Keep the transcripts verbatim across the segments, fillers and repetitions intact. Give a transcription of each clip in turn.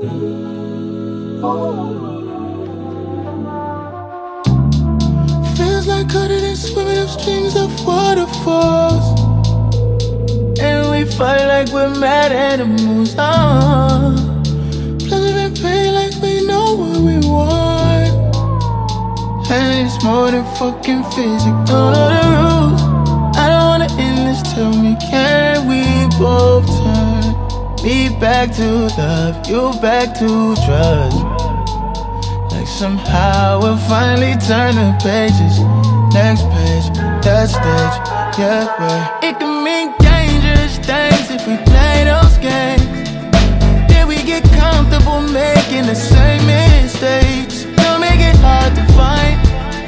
Feels like cutting and swimming up streams of waterfalls, and we fight like we're mad animals. Uh. Pleasure and pain like we know what we want, and it's more than fucking physical. Don't know the rules, I don't wanna end this. Tell me, can we both turn me back to love, you back to trust? Like somehow we'll finally turn the pages. Next page, that stage, yeah, right. It can mean dangerous things if we play those games. Then we get comfortable making the same mistakes. Don't make it hard to find.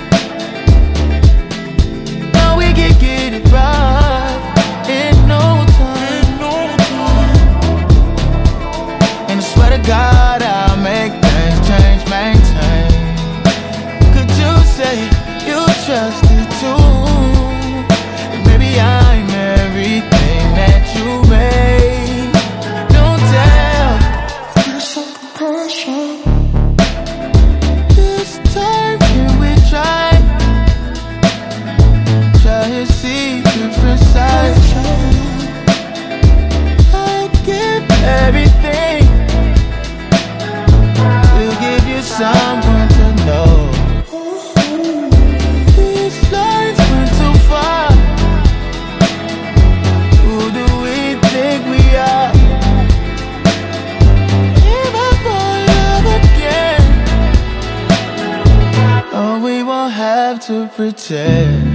Now we can get it right in no time. And I swear to God I'll make things change, maintain. Could you say you trusted too? And maybe I'm everything that you made. Don't tell. This time can we try? Try to see different sides. I'll give everything to give you someone to know. These lines went too far. Who do we think we are? If I fall in love again, oh, we won't have to pretend.